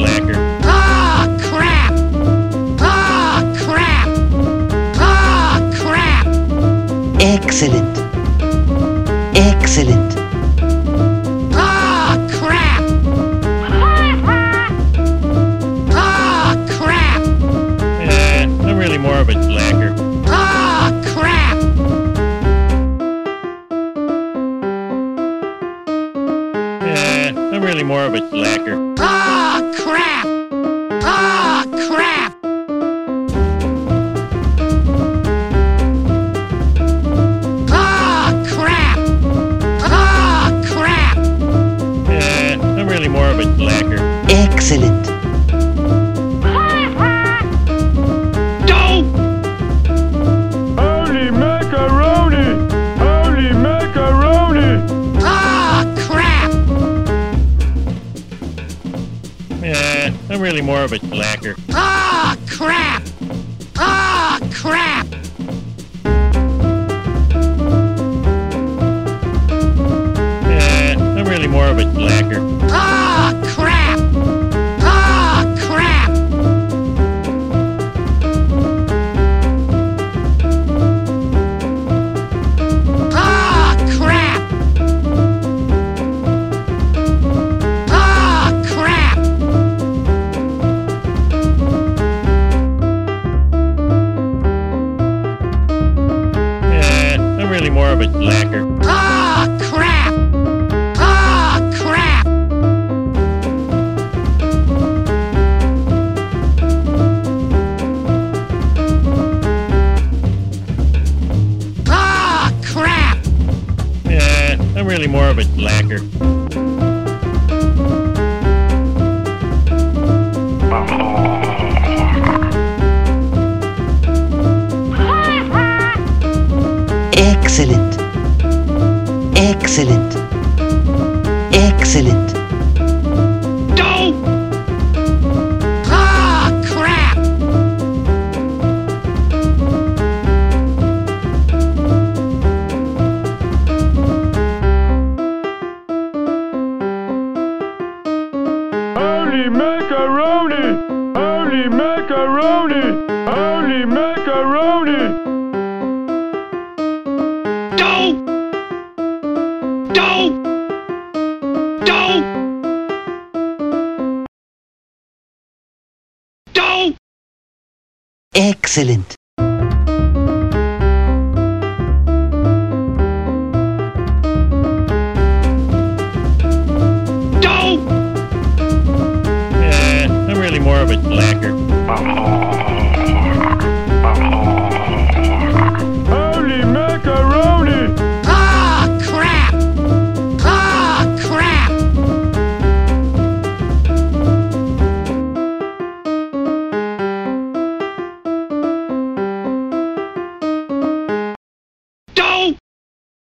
slacker. Ah, crap! Ah, crap! Ah, crap! Excellent. Excellent. Ah, crap! Ah, crap! I'm really more of a slacker. Ah, crap! I'm really more of a slacker. Ah, crap! Ah, crap! Ah, crap! Ah, crap! I'm really more of a slacker. Excellent. Holy macaroni! Holy macaroni! Ah, crap! I'm really more of a slacker. Ah, crap! Ah, crap! I'm really more of a slacker. Ah, crap! Ah, crap! Ah, crap! Ah, crap! I'm really more of a slacker. Ah, crap! Ah, crap! Ah, crap! I'm really more of a slacker. Excellent. Excellent. Excellent. Ah, crap! Holy macaroni! Holy macaroni! Holy macaroni! Excellent.